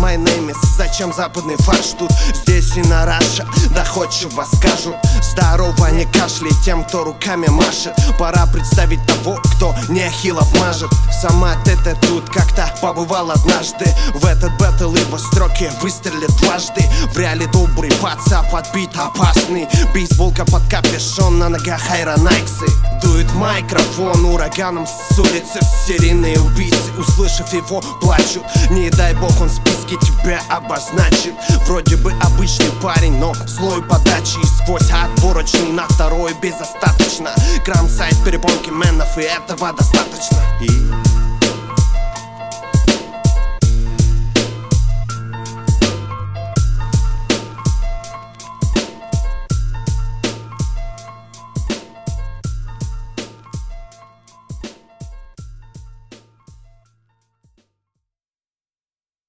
my name is. Зачем западный фарш тут? Здесь и на Раша доходчиво скажут. Здорово, не кашляй тем, кто руками машет. Пора представить того, кто нехило вмажет. Сама ты тут как-то побывал однажды. В этот бэтл его строки выстрелят дважды. В реале добрый паца, подбит опасный. Бейсболка под капюшон, на ногах аэронайксы. Дует микрофон ураганом с улицы. Серийные убийцы, услышав его, плачут. Не дай бог он в списке тебя обозначит. Вроде бы обычный парень, но слой подачи. И сквозь отборочный на второй безостаточно. Крам-сайт перепонки менов, и этого достаточно.